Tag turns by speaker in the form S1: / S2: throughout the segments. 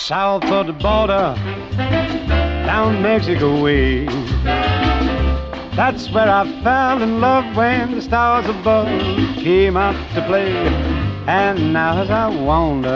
S1: south of the border, down Mexico way. That's where I fell in love when the stars above came out to play. And now as I wander...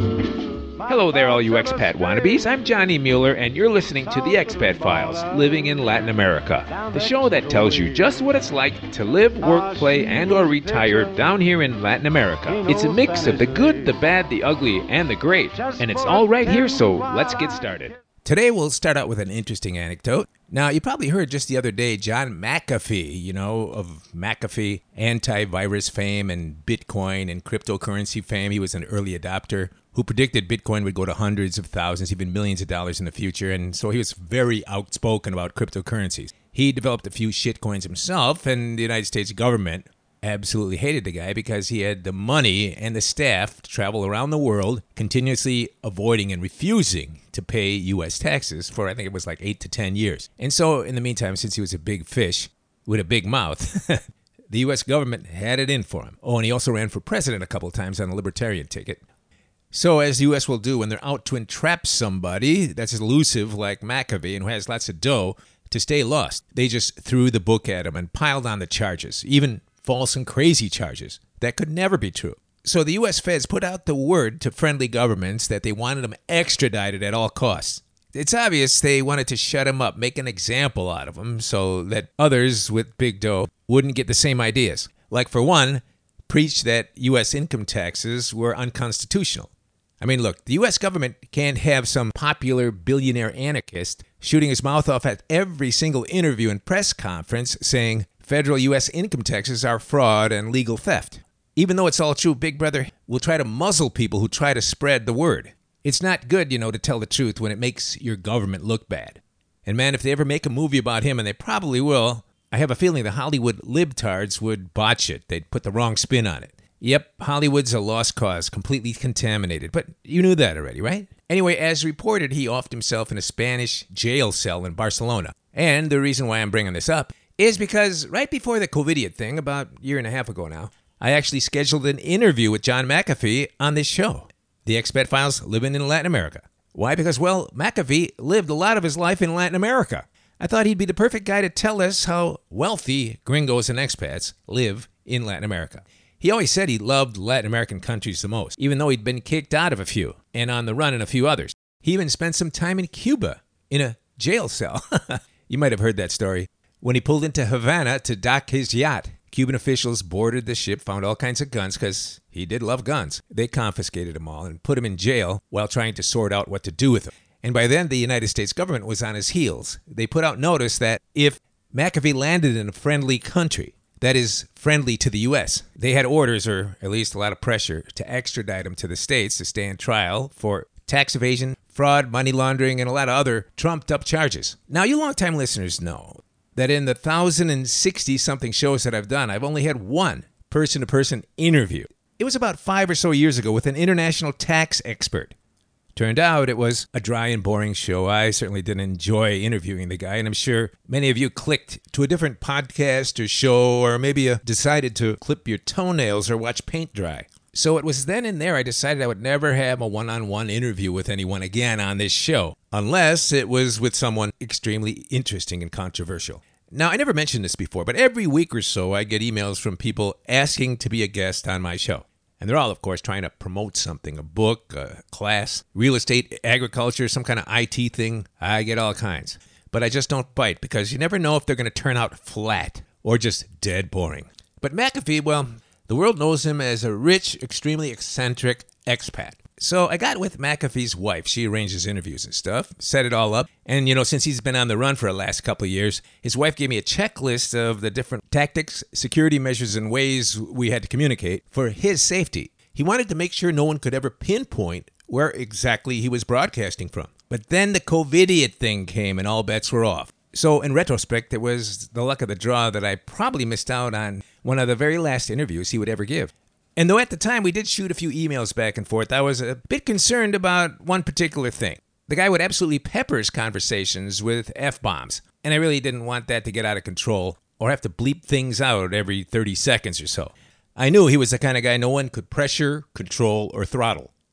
S2: Hello there, all you expat wannabes. I'm Johnny Mueller, and you're listening to The Expat Files, Living in Latin America, the show that tells you just what it's like to live, work, play, and or retire down here in Latin America. It's a mix of the good, the bad, the ugly, and the great, and it's all right here, so let's get started.
S3: Today we'll start out with an interesting anecdote. Now, you probably heard just the other day John McAfee, of McAfee antivirus fame and Bitcoin and cryptocurrency fame. He was an early adopter who predicted Bitcoin would go to hundreds of thousands, even millions of dollars in the future, and so he was very outspoken about cryptocurrencies. He developed a few shitcoins himself, and the United States government absolutely hated the guy because he had the money and the staff to travel around the world, continuously avoiding and refusing to pay U.S. taxes for, I think it was like 8 to 10 years. And so, in the meantime, since he was a big fish with a big mouth, the U.S. government had it in for him. Oh, and he also ran for president a couple of times on the Libertarian ticket. So, as the U.S. will do when they're out to entrap somebody that's elusive like McAfee and who has lots of dough to stay lost, they just threw the book at him and piled on the charges, even false and crazy charges that could never be true. So the U.S. feds put out the word to friendly governments that they wanted him extradited at all costs. It's obvious they wanted to shut him up, make an example out of him so that others with big dough wouldn't get the same ideas. Like, for one, preach that U.S. income taxes were unconstitutional. I mean, look, the U.S. government can't have some popular billionaire anarchist shooting his mouth off at every single interview and press conference saying federal U.S. income taxes are fraud and legal theft. Even though it's all true, Big Brother will try to muzzle people who try to spread the word. It's not good, to tell the truth when it makes your government look bad. And man, if they ever make a movie about him, and they probably will, I have a feeling the Hollywood libtards would botch it. They'd put the wrong spin on it. Yep, Hollywood's a lost cause, completely contaminated. But you knew that already, right? Anyway, as reported, he offed himself in a Spanish jail cell in Barcelona. And the reason why I'm bringing this up is because right before the COVIDiot thing, about a year and a half ago now, I actually scheduled an interview with John McAfee on this show, The Expat Files, Living in Latin America. Why? Because, McAfee lived a lot of his life in Latin America. I thought he'd be the perfect guy to tell us how wealthy gringos and expats live in Latin America. He always said he loved Latin American countries the most, even though he'd been kicked out of a few and on the run in a few others. He even spent some time in Cuba in a jail cell. You might have heard that story. When he pulled into Havana to dock his yacht, Cuban officials boarded the ship, found all kinds of guns because he did love guns. They confiscated them all and put him in jail while trying to sort out what to do with them. And by then, the United States government was on his heels. They put out notice that if McAfee landed in a friendly country, that is, friendly to the U.S., they had orders, or at least a lot of pressure, to extradite him to the States to stand trial for tax evasion, fraud, money laundering, and a lot of other trumped-up charges. Now, you long-time listeners know that in the 1,060-something shows that I've done, I've only had one person-to-person interview. It was about 5 or so years ago with an international tax expert. Turned out it was a dry and boring show. I certainly didn't enjoy interviewing the guy, and I'm sure many of you clicked to a different podcast or show, or maybe decided to clip your toenails or watch paint dry. So it was then and there I decided I would never have a one-on-one interview with anyone again on this show, unless it was with someone extremely interesting and controversial. Now, I never mentioned this before, but every week or so I get emails from people asking to be a guest on my show. And they're all, of course, trying to promote something, a book, a class, real estate, agriculture, some kind of IT thing. I get all kinds. But I just don't bite because you never know if they're going to turn out flat or just dead boring. But McAfee, the world knows him as a rich, extremely eccentric expat. So I got with McAfee's wife. She arranges interviews and stuff, set it all up. And, since he's been on the run for the last couple of years, his wife gave me a checklist of the different tactics, security measures, and ways we had to communicate for his safety. He wanted to make sure no one could ever pinpoint where exactly he was broadcasting from. But then the COVIDiot thing came and all bets were off. So in retrospect, it was the luck of the draw that I probably missed out on one of the very last interviews he would ever give. And though at the time we did shoot a few emails back and forth, I was a bit concerned about one particular thing. The guy would absolutely pepper his conversations with F-bombs, and I really didn't want that to get out of control or have to bleep things out every 30 seconds or so. I knew he was the kind of guy no one could pressure, control, or throttle.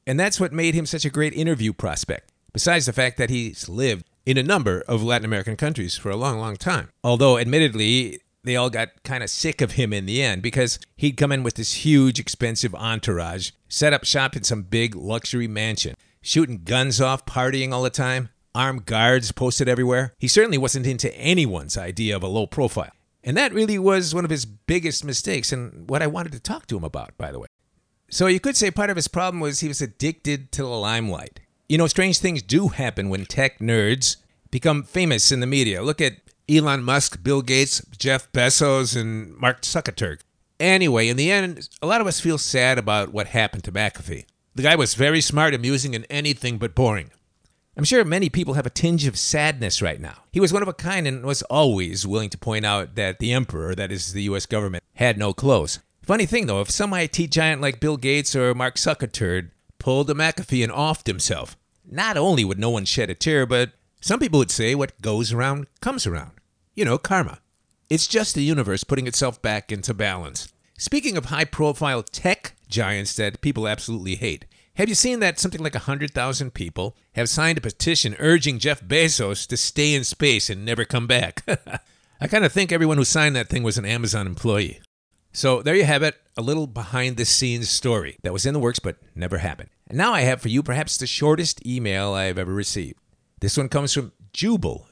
S3: And that's what made him such a great interview prospect, besides the fact that he's lived in a number of Latin American countries for a long, long time. Although, admittedly, they all got kind of sick of him in the end because he'd come in with this huge, expensive entourage, set up shop in some big luxury mansion, shooting guns off, partying all the time, armed guards posted everywhere. He certainly wasn't into anyone's idea of a low profile. And that really was one of his biggest mistakes and what I wanted to talk to him about, by the way. So you could say part of his problem was he was addicted to the limelight. You know, strange things do happen when tech nerds become famous in the media. Look at Elon Musk, Bill Gates, Jeff Bezos, and Mark Zuckerberg. Anyway, in the end, a lot of us feel sad about what happened to McAfee. The guy was very smart, amusing, and anything but boring. I'm sure many people have a tinge of sadness right now. He was one of a kind and was always willing to point out that the emperor, that is the U.S. government, had no clothes. Funny thing, though, if some IT giant like Bill Gates or Mark Zuckerberg pulled a McAfee and offed himself, not only would no one shed a tear, but some people would say what goes around comes around. You know, karma. It's just the universe putting itself back into balance. Speaking of high-profile tech giants that people absolutely hate, have you seen that something like 100,000 people have signed a petition urging Jeff Bezos to stay in space and never come back? I kind of think everyone who signed that thing was an Amazon employee. So there you have it, a little behind-the-scenes story that was in the works but never happened. And now I have for you perhaps the shortest email I've ever received. This one comes from Jubel,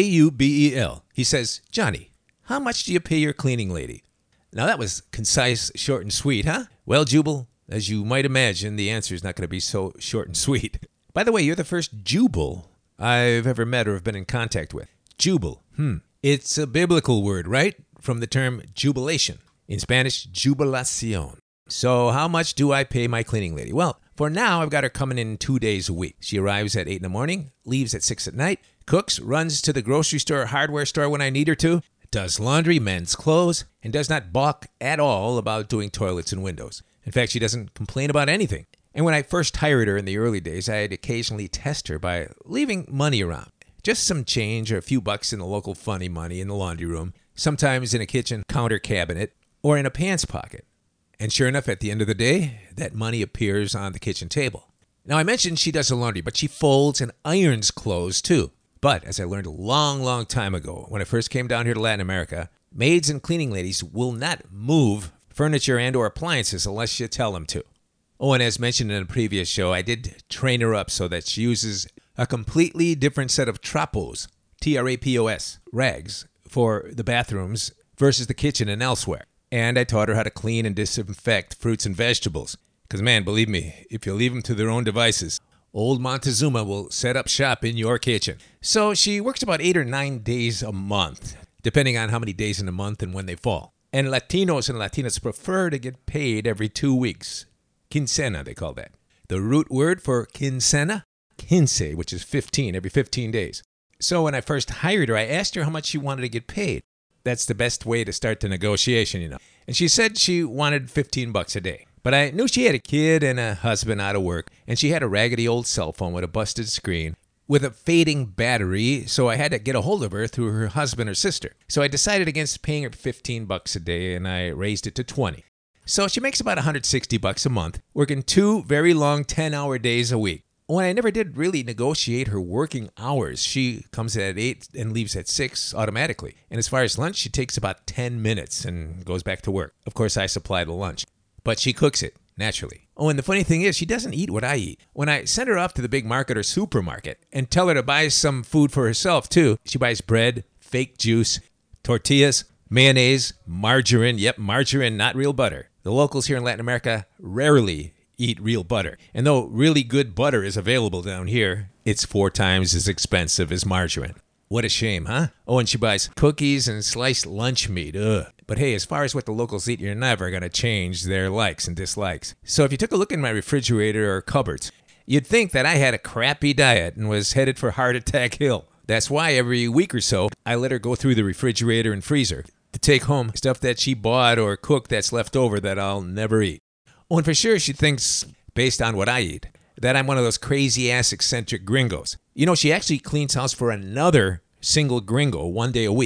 S3: Jubel. He says, Johnny, how much do you pay your cleaning lady? Now that was concise, short, and sweet, huh? Well, Jubel, as you might imagine, the answer is not going to be so short and sweet. By the way, you're the first Jubel I've ever met or have been in contact with. Jubel. It's a biblical word, right? From the term jubilation. In Spanish, jubilación. So how much do I pay my cleaning lady? Well, for now, I've got her coming in 2 days a week. She arrives at 8 in the morning, leaves at 6 at night, cooks, runs to the grocery store or hardware store when I need her to, does laundry, mends clothes, and does not balk at all about doing toilets and windows. In fact, she doesn't complain about anything. And when I first hired her in the early days, I'd occasionally test her by leaving money around. Just some change or a few bucks in the local funny money in the laundry room, sometimes in a kitchen counter cabinet, or in a pants pocket. And sure enough, at the end of the day, that money appears on the kitchen table. Now, I mentioned she does the laundry, but she folds and irons clothes too. But as I learned a long, long time ago, when I first came down here to Latin America, maids and cleaning ladies will not move furniture and or appliances unless you tell them to. Oh, and as mentioned in a previous show, I did train her up so that she uses a completely different set of trapos, T-R-A-P-O-S, rags, for the bathrooms versus the kitchen and elsewhere. And I taught her how to clean and disinfect fruits and vegetables. Because, man, believe me, if you leave them to their own devices, old Montezuma will set up shop in your kitchen. So she works about 8 or 9 days a month, depending on how many days in a month and when they fall. And Latinos and Latinas prefer to get paid every 2 weeks. Quincena, they call that. The root word for quincena, quince, which is 15, every 15 days. So when I first hired her, I asked her how much she wanted to get paid. That's the best way to start the negotiation, you know. And she said she wanted $15 a day. But I knew she had a kid and a husband out of work, and she had a raggedy old cell phone with a busted screen with a fading battery, so I had to get a hold of her through her husband or sister. So I decided against paying her $15 a day, and I raised it to $20. So she makes about $160 a month, working 2 very long 10-hour days a week. When I never did really negotiate her working hours, she comes at 8 and leaves at 6 automatically. And as far as lunch, she takes about 10 minutes and goes back to work. Of course, I supply the lunch. But she cooks it, naturally. Oh, and the funny thing is, she doesn't eat what I eat. When I send her off to the big market or supermarket and tell her to buy some food for herself, too, she buys bread, fake juice, tortillas, mayonnaise, margarine. Yep, margarine, not real butter. The locals here in Latin America rarely eat real butter. And though really good butter is available down here, it's 4 times as expensive as margarine. What a shame, huh? Oh, and she buys cookies and sliced lunch meat. Ugh. But hey, as far as what the locals eat, you're never going to change their likes and dislikes. So if you took a look in my refrigerator or cupboards, you'd think that I had a crappy diet and was headed for Heart Attack Hill. That's why every week or so, I let her go through the refrigerator and freezer to take home stuff that she bought or cooked that's left over that I'll never eat. Oh, and for sure she thinks, based on what I eat, that I'm one of those crazy-ass eccentric gringos. You know, she actually cleans house for another single gringo 1 day a week.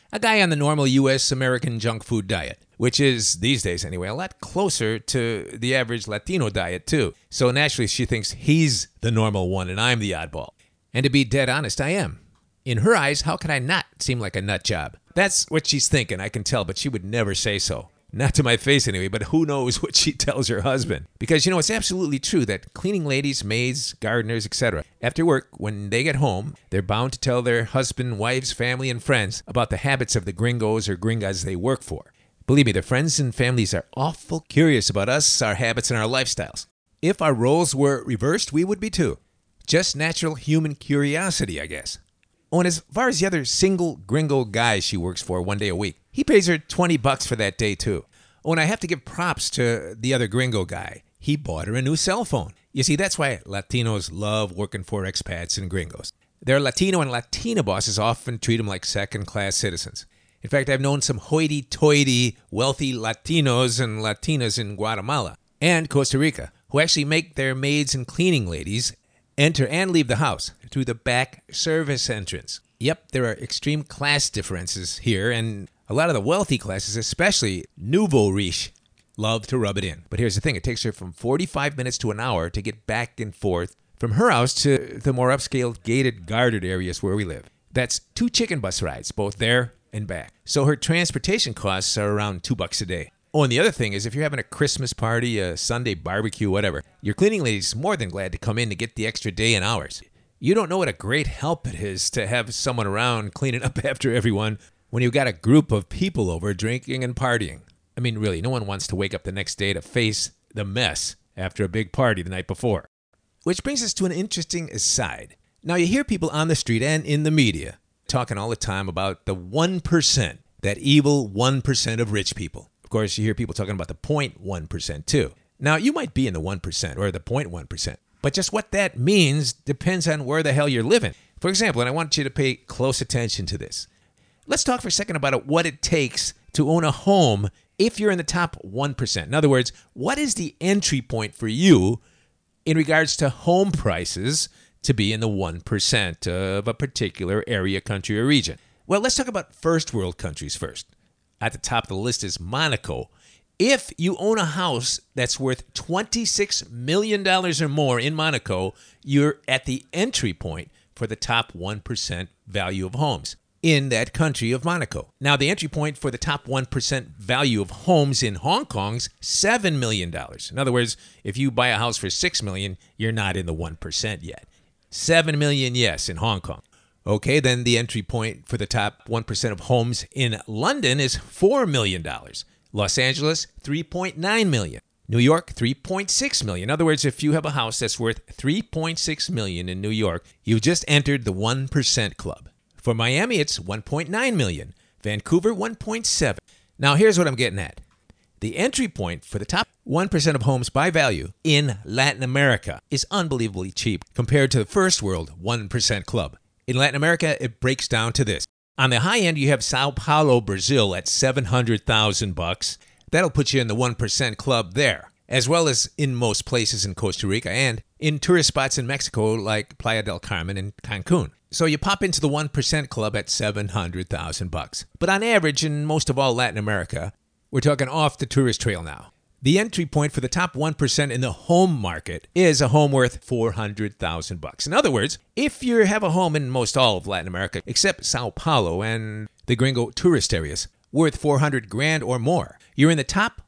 S3: A guy on the normal U.S. American junk food diet, which is, these days anyway, a lot closer to the average Latino diet, too. So naturally, she thinks he's the normal one and I'm the oddball. And to be dead honest, I am. In her eyes, how could I not seem like a nut job? That's what she's thinking, I can tell, but she would never say so. Not to my face anyway, but who knows what she tells her husband. Because, it's absolutely true that cleaning ladies, maids, gardeners, etc., after work, when they get home, they're bound to tell their husband, wives, family, and friends about the habits of the gringos or gringas they work for. Believe me, their friends and families are awful curious about us, our habits, and our lifestyles. If our roles were reversed, we would be too. Just natural human curiosity, I guess. Oh, and as far as the other single gringo guy she works for one day a week, he pays her $20 for that day too. Oh, and I have to give props to the other gringo guy. He bought her a new cell phone. You see, that's why Latinos love working for expats and gringos. Their Latino and Latina bosses often treat them like second-class citizens. In fact, I've known some hoity-toity, wealthy Latinos and Latinas in Guatemala and Costa Rica who actually make their maids and cleaning ladies enter and leave the house through the back service entrance. Yep, there are extreme class differences here, and a lot of the wealthy classes, especially nouveau riche, love to rub it in. But here's the thing, it takes her from 45 minutes to an hour to get back and forth from her house to the more upscale gated guarded areas where we live. That's 2 chicken bus rides, both there and back. So her transportation costs are around $2 a day. Oh, and the other thing is if you're having a Christmas party, a Sunday barbecue, whatever, your cleaning lady's more than glad to come in to get the extra day and hours. You don't know what a great help it is to have someone around cleaning up after everyone when you've got a group of people over drinking and partying. I mean, really, no one wants to wake up the next day to face the mess after a big party the night before. Which brings us to an interesting aside. Now, you hear people on the street and in the media talking all the time about the 1%, that evil 1% of rich people. Of course, you hear people talking about the 0.1% too. Now, you might be in the 1% or the 0.1%, but just what that means depends on where the hell you're living. For example, and I want you to pay close attention to this. Let's talk for a second about what it takes to own a home if you're in the top 1%. In other words, what is the entry point for you in regards to home prices to be in the 1% of a particular area, country, or region? Well, let's talk about first world countries first. At the top of the list is Monaco. If you own a house that's worth $26 million or more in Monaco, you're at the entry point for the top 1% value of homes in that country of Monaco. Now, the entry point for the top 1% value of homes in Hong Kong's $7 million. In other words, if you buy a house for $6 million, you're not in the 1% yet. $7 million, yes, in Hong Kong. Okay, then the entry point for the top 1% of homes in London is $4 million. Los Angeles, $3.9 million. New York, $3.6 million. In other words, if you have a house that's worth $3.6 million in New York, you've just entered the 1% club. For Miami, it's $1.9 million. Vancouver, $1.7. Now, here's what I'm getting at. The entry point for the top 1% of homes by value in Latin America is unbelievably cheap compared to the first world 1% club. In Latin America, it breaks down to this. On the high end, you have Sao Paulo, Brazil at $700,000. That'll put you in the 1% club there, as well as in most places in Costa Rica and in tourist spots in Mexico like Playa del Carmen and Cancun. So you pop into the 1% club at $700,000. But on average, in most of all Latin America, we're talking off the tourist trail now. The entry point for the top 1% in the home market is a home worth $400,000. In other words, if you have a home in most all of Latin America, except Sao Paulo and the gringo tourist areas, worth $400,000 or more, you're in the top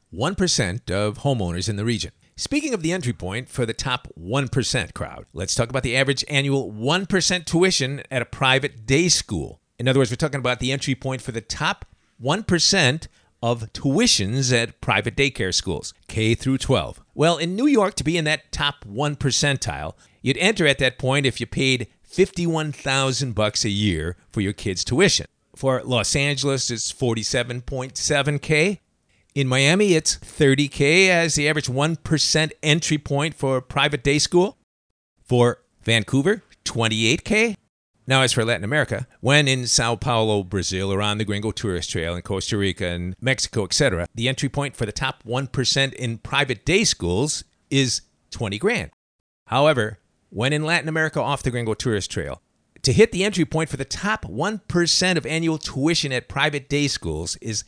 S3: 1% of homeowners in the region. Speaking of the entry point for the top 1% crowd, let's talk about the average annual 1% tuition at a private day school. In other words, we're talking about the entry point for the top 1% of tuitions at private daycare schools, K through 12. Well, in New York, to be in that top 1 percentile, you'd enter at that point if you paid $51,000 a year for your kid's tuition. For Los Angeles, it's $47.7K. In Miami, it's $30K as the average 1% entry point for private day school. For Vancouver, $28K. Now, as for Latin America, when in Sao Paulo, Brazil, or on the Gringo Tourist Trail in Costa Rica and Mexico, etc., the entry point for the top 1% in private day schools is $20,000. However, when in Latin America off the Gringo Tourist Trail, To hit the entry point for the top 1% of annual tuition at private day schools is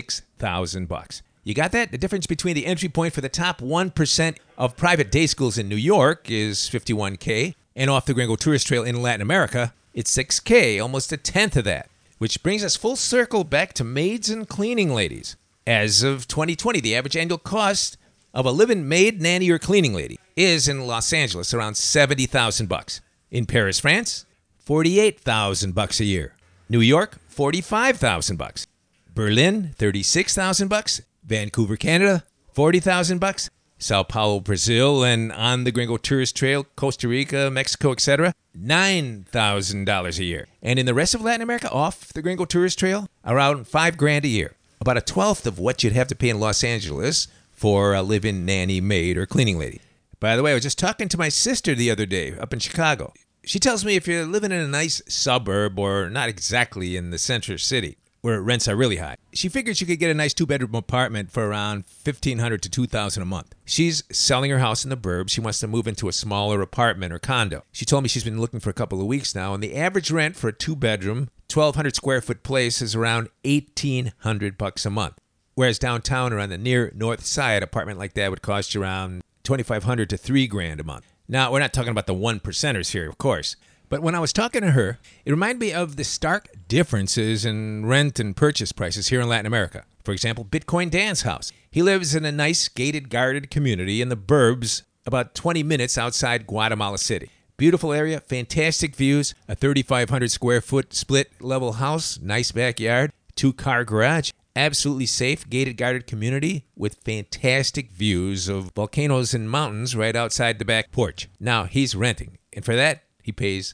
S3: $6,000. You got that? The difference between the entry point for the top 1% of private day schools in New York is $51K, and off the Gringo Tourist Trail in Latin America, it's $6K, almost a tenth of that. Which brings us full circle back to maids and cleaning ladies. As of 2020, the average annual cost of a live-in maid, nanny, or cleaning lady is in Los Angeles around $70,000. In Paris, France, $48,000 a year. New York, $45,000. Berlin, $36,000. Vancouver, Canada, $40,000. Sao Paulo, Brazil, and on the Gringo Tourist Trail, Costa Rica, Mexico, etc., $9,000 a year. And in the rest of Latin America, off the Gringo Tourist Trail, around $5,000 a year. About a twelfth of what you'd have to pay in Los Angeles for a live-in nanny, maid, or cleaning lady. By the way, I was just talking to my sister the other day up in Chicago. She tells me if you're living in a nice suburb or not exactly in the center city, where rents are really high, she figures you could get a nice 2-bedroom apartment for around $1,500 to $2,000 a month. She's selling her house in the burbs. She wants to move into a smaller apartment or condo. She told me she's been looking for a couple of weeks now, and the average rent for a 2-bedroom, 1,200 square foot place is around $1,800 a month. Whereas downtown or on the near north side, apartment like that would cost you around $2,500 to $3,000 a month. Now, we're not talking about the 1%ers here, of course. But when I was talking to her, it reminded me of the stark differences in rent and purchase prices here in Latin America. For example, Bitcoin Dan's house. He lives in a nice gated, guarded community in the burbs about 20 minutes outside Guatemala City. Beautiful area, fantastic views, a 3,500 square foot split level house, nice backyard, 2-car garage, absolutely safe, gated, guarded community with fantastic views of volcanoes and mountains right outside the back porch. Now, he's renting, and for that, he pays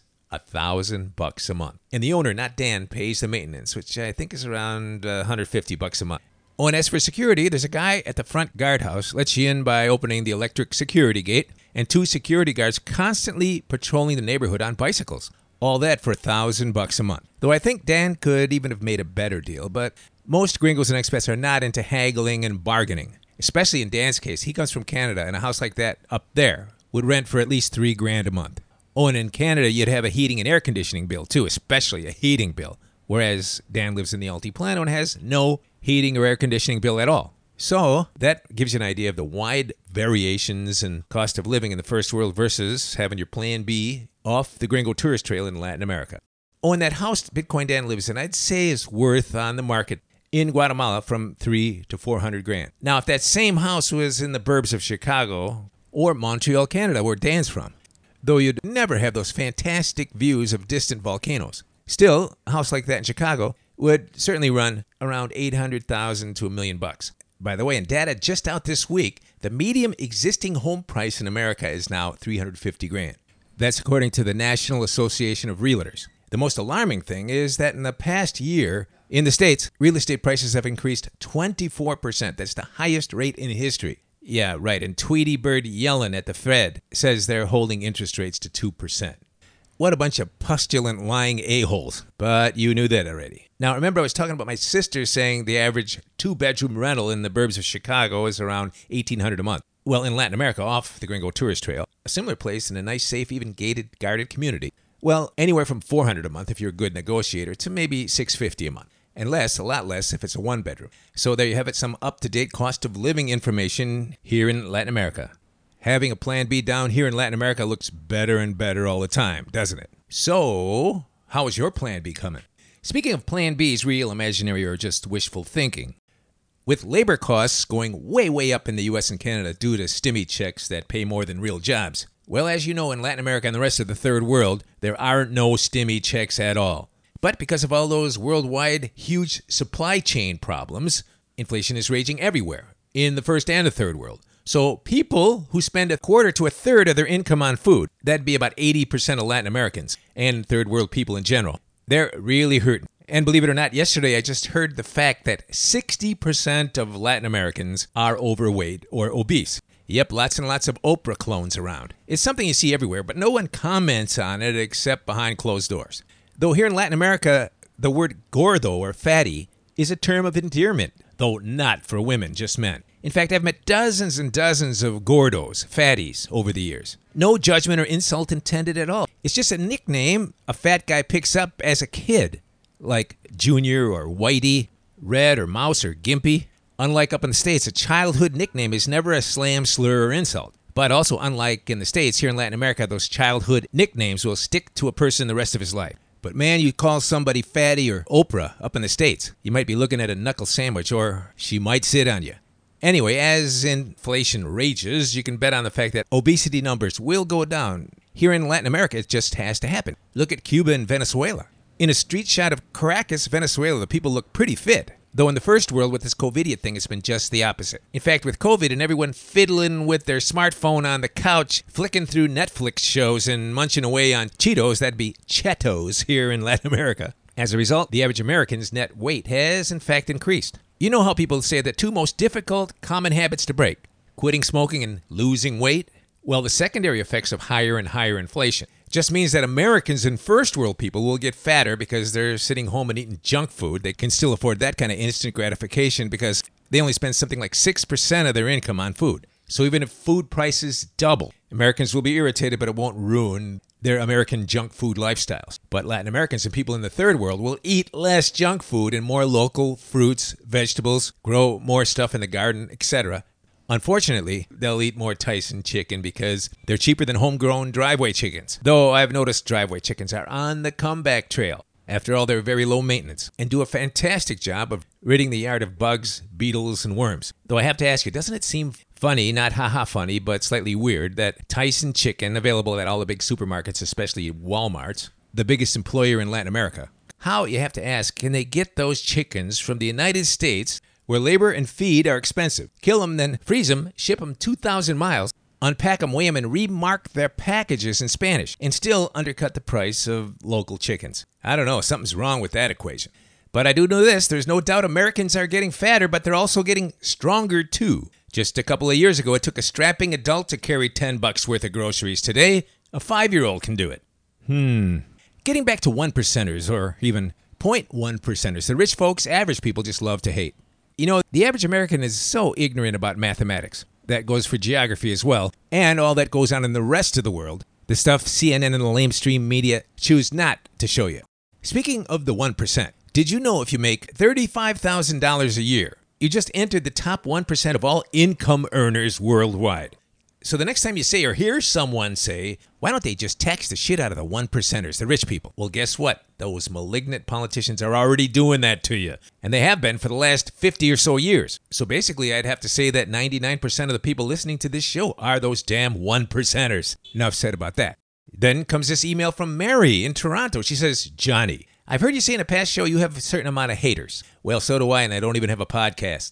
S3: $1,000 a month. And the owner, not Dan, pays the maintenance, which I think is around $150 a month. Oh, and as for security, there's a guy at the front guardhouse, lets you in by opening the electric security gate, and 2 security guards constantly patrolling the neighborhood on bicycles. All that for $1,000 a month. Though I think Dan could even have made a better deal, but most gringos and expats are not into haggling and bargaining. Especially in Dan's case, he comes from Canada, and a house like that up there would rent for at least $3,000 a month. Oh, and in Canada, you'd have a heating and air conditioning bill, too, especially a heating bill. Whereas Dan lives in the Altiplano and has no heating or air conditioning bill at all. So that gives you an idea of the wide variations in cost of living in the first world versus having your plan B off the Gringo Tourist Trail in Latin America. Oh, and that house Bitcoin Dan lives in, I'd say is worth on the market in Guatemala from $300,000 to $400,000. Now, if that same house was in the burbs of Chicago or Montreal, Canada, where Dan's from, though you'd never have those fantastic views of distant volcanoes. Still, a house like that in Chicago would certainly run around $800,000 to $1 million. By the way, in data just out this week, the median existing home price in America is now $350,000. That's according to the National Association of Realtors. The most alarming thing is that in the past year, in the States, real estate prices have increased 24%. That's the highest rate in history. Yeah, right. And Tweety Bird Yellen at the Fed says they're holding interest rates to 2%. What a bunch of pustulant, lying a-holes. But you knew that already. Now, remember I was talking about my sister saying the average 2-bedroom rental in the burbs of Chicago is around $1,800 a month. Well, in Latin America, off the Gringo Tourist Trail, a similar place in a nice, safe, even gated, guarded community. Well, anywhere from $400 a month if you're a good negotiator to maybe $650 a month. And less, a lot less, if it's a 1-bedroom. So there you have it, some up-to-date cost of living information here in Latin America. Having a plan B down here in Latin America looks better and better all the time, doesn't it? So, how is your plan B coming? Speaking of plan Bs, real, imaginary, or just wishful thinking, with labor costs going way, way up in the U.S. and Canada due to stimmy checks that pay more than real jobs, well, as you know, in Latin America and the rest of the third world, there aren't no stimmy checks at all. But because of all those worldwide huge supply chain problems, inflation is raging everywhere, in the first and the third world. So people who spend a quarter to a third of their income on food, that'd be about 80% of Latin Americans and third world people in general, they're really hurting. And believe it or not, yesterday I just heard the fact that 60% of Latin Americans are overweight or obese. Yep, lots and lots of Oprah clones around. It's something you see everywhere, but no one comments on it except behind closed doors. Though here in Latin America, the word gordo or fatty is a term of endearment, though not for women, just men. In fact, I've met dozens and dozens of gordos, fatties, over the years. No judgment or insult intended at all. It's just a nickname a fat guy picks up as a kid, like Junior or Whitey, Red or Mouse or Gimpy. Unlike up in the States, a childhood nickname is never a slam, slur, or insult. But also, unlike in the States, here in Latin America, those childhood nicknames will stick to a person the rest of his life. But man, you call somebody Fatty or Oprah up in the States, you might be looking at a knuckle sandwich, or she might sit on you. Anyway, as inflation rages, you can bet on the fact that obesity numbers will go down. Here in Latin America, it just has to happen. Look at Cuba and Venezuela. In a street shot of Caracas, Venezuela, the people look pretty fit. Though in the first world with this COVID thing, it's been just the opposite. In fact, with COVID and everyone fiddling with their smartphone on the couch, flicking through Netflix shows and munching away on Cheetos, that'd be Cheetos here in Latin America. As a result, the average American's net weight has in fact increased. You know how people say the two most difficult common habits to break, quitting smoking and losing weight? Well, the secondary effects of higher and higher inflation just means that Americans and first world people will get fatter because they're sitting home and eating junk food. They can still afford that kind of instant gratification because they only spend something like 6% of their income on food. So even if food prices double, Americans will be irritated, but it won't ruin their American junk food lifestyles. But Latin Americans and people in the third world will eat less junk food and more local fruits, vegetables, grow more stuff in the garden, etc. Unfortunately, they'll eat more Tyson chicken because they're cheaper than homegrown driveway chickens. Though I've noticed driveway chickens are on the comeback trail. After all, they're very low maintenance and do a fantastic job of ridding the yard of bugs, beetles, and worms. Though I have to ask you, doesn't it seem funny, not haha funny, but slightly weird, that Tyson chicken, available at all the big supermarkets, especially Walmart's, the biggest employer in Latin America, how, you have to ask, can they get those chickens from the United States where labor and feed are expensive, kill them, then freeze them, ship them 2,000 miles, unpack them, weigh them, and remark their packages in Spanish, and still undercut the price of local chickens? I don't know, something's wrong with that equation. But I do know this, there's no doubt Americans are getting fatter, but they're also getting stronger too. Just a couple of years ago, it took a strapping adult to carry $10 worth of groceries. Today, a 5-year-old can do it. Getting back to 1%ers, or even 0.1%ers, the rich folks, average people just love to hate. You know, the average American is so ignorant about mathematics. That goes for geography as well, and all that goes on in the rest of the world. The stuff CNN and the lamestream media choose not to show you. Speaking of the 1%, did you know if you make $35,000 a year, you just entered the top 1% of all income earners worldwide? So the next time you say or hear someone say, why don't they just tax the shit out of the 1%ers, the rich people? Well, guess what? Those malignant politicians are already doing that to you. And they have been for the last 50 or so years. So basically, I'd have to say that 99% of the people listening to this show are those damn 1%ers. Enough said about that. Then comes this email from Mary in Toronto. She says, Johnny, I've heard you say in a past show you have a certain amount of haters. Well, so do I, and I don't even have a podcast.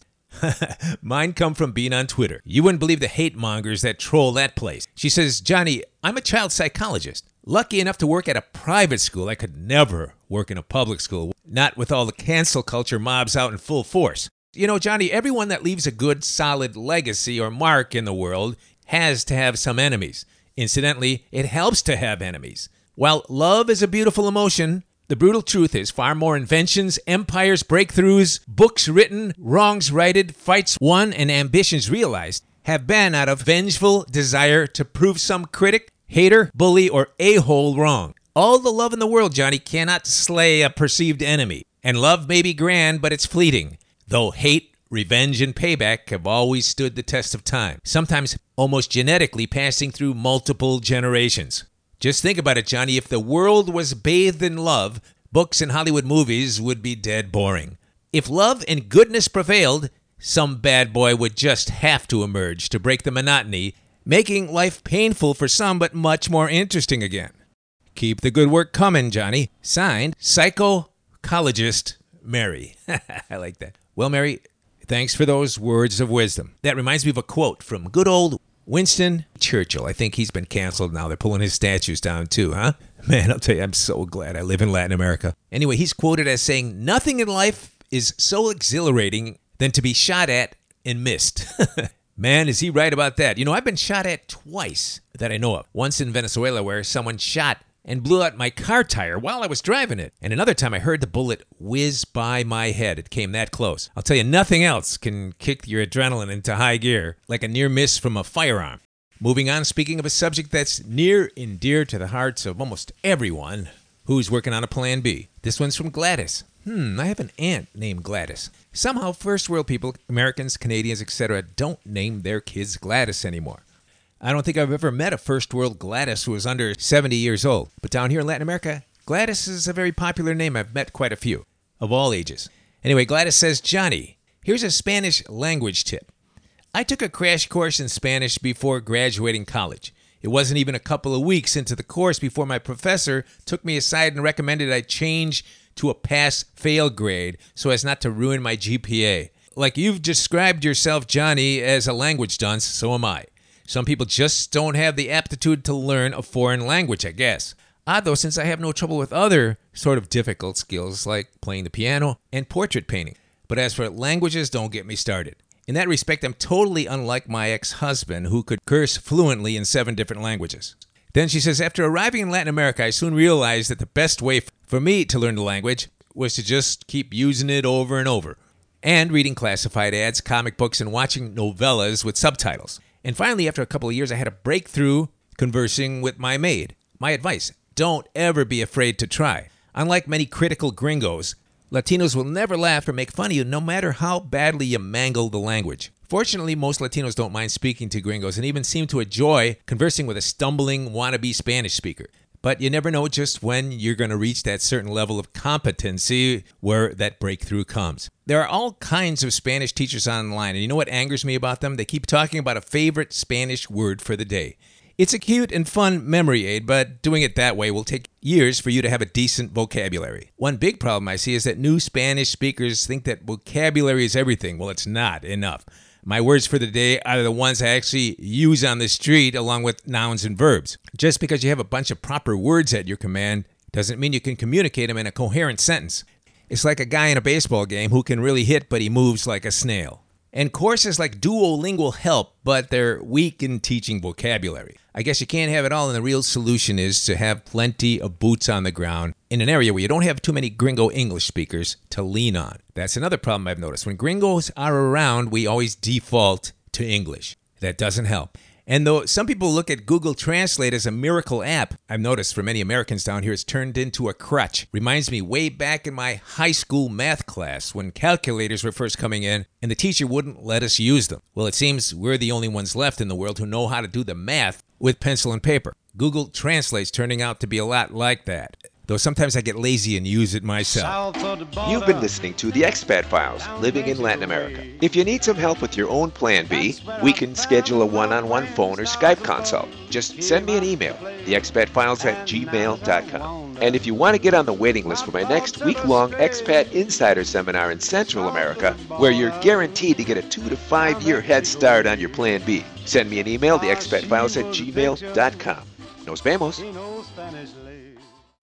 S3: Mine come from being on Twitter. You wouldn't believe the hate mongers that troll that place. She says, Johnny, I'm a child psychologist. Lucky enough to work at a private school. I could never work in a public school, not with all the cancel culture mobs out in full force. You know, Johnny, everyone that leaves a good, solid legacy or mark in the world has to have some enemies. Incidentally, it helps to have enemies. While love is a beautiful emotion, the brutal truth is far more inventions, empires, breakthroughs, books written, wrongs righted, fights won, and ambitions realized have been out of vengeful desire to prove some critic, hater, bully, or a-hole wrong. All the love in the world, Johnny, cannot slay a perceived enemy. And love may be grand, but it's fleeting. Though hate, revenge, and payback have always stood the test of time, sometimes almost genetically passing through multiple generations. Just think about it, Johnny. If the world was bathed in love, books and Hollywood movies would be dead boring. If love and goodness prevailed, some bad boy would just have to emerge to break the monotony, making life painful for some but much more interesting again. Keep the good work coming, Johnny. Signed, Psychologist Mary. I like that. Well, Mary, thanks for those words of wisdom. That reminds me of a quote from good old Winston Churchill. I think he's been canceled now. They're pulling his statues down too, huh? Man, I'll tell you, I'm so glad I live in Latin America. Anyway, he's quoted as saying, nothing in life is so exhilarating than to be shot at and missed. Man, is he right about that. You know, I've been shot at twice that I know of. Once in Venezuela where someone shot and blew out my car tire while I was driving it. And another time I heard the bullet whiz by my head. It came that close. I'll tell you, nothing else can kick your adrenaline into high gear like a near miss from a firearm. Moving on, speaking of a subject that's near and dear to the hearts of almost everyone who's working on a Plan B. This one's from Gladys. I have an aunt named Gladys. Somehow, first world people, Americans, Canadians, etc., don't name their kids Gladys anymore. I don't think I've ever met a first world Gladys who was under 70 years old. But down here in Latin America, Gladys is a very popular name. I've met quite a few, of all ages. Anyway, Gladys says, Johnny, here's a Spanish language tip. I took a crash course in Spanish before graduating college. It wasn't even a couple of weeks into the course before my professor took me aside and recommended I change to a pass-fail grade so as not to ruin my GPA. Like you've described yourself, Johnny, as a language dunce, so am I. Some people just don't have the aptitude to learn a foreign language, I guess. Odd though, since I have no trouble with other sort of difficult skills like playing the piano and portrait painting. But as for languages, don't get me started. In that respect, I'm totally unlike my ex-husband, who could curse fluently in 7 different languages. Then she says, after arriving in Latin America, I soon realized that the best way for me to learn the language was to just keep using it over and over, and reading classified ads, comic books, and watching novellas with subtitles. And finally, after a couple of years, I had a breakthrough conversing with my maid. My advice, don't ever be afraid to try. Unlike many critical gringos, Latinos will never laugh or make fun of you no matter how badly you mangle the language. Fortunately, most Latinos don't mind speaking to gringos and even seem to enjoy conversing with a stumbling wannabe Spanish speaker. But you never know just when you're going to reach that certain level of competency where that breakthrough comes. There are all kinds of Spanish teachers online, and you know what angers me about them? They keep talking about a favorite Spanish word for the day. It's a cute and fun memory aid, but doing it that way will take years for you to have a decent vocabulary. One big problem I see is that new Spanish speakers think that vocabulary is everything. Well, it's not enough. My words for the day are the ones I actually use on the street along with nouns and verbs. Just because you have a bunch of proper words at your command doesn't mean you can communicate them in a coherent sentence. It's like a guy in a baseball game who can really hit, but he moves like a snail. And courses like Duolingo help, but they're weak in teaching vocabulary. I guess you can't have it all, and the real solution is to have plenty of boots on the ground in an area where you don't have too many gringo English speakers to lean on. That's another problem I've noticed. When gringos are around, we always default to English. That doesn't help. And though some people look at Google Translate as a miracle app, I've noticed for many Americans down here it's turned into a crutch. Reminds me way back in my high school math class when calculators were first coming in and the teacher wouldn't let us use them. Well, it seems we're the only ones left in the world who know how to do the math with pencil and paper. Google Translate's turning out to be a lot like that. Though sometimes I get lazy and use it myself.
S4: You've been listening to The Expat Files, Living in Latin America. If you need some help with your own Plan B, we can schedule a one-on-one phone or Skype consult. Just send me an email, theexpatfiles@gmail.com. And if you want to get on the waiting list for my next week-long Expat Insider Seminar in Central America, where you're guaranteed to get a 2 to 5 year head start on your Plan B, send me an email, theexpatfiles@gmail.com. Nos vemos.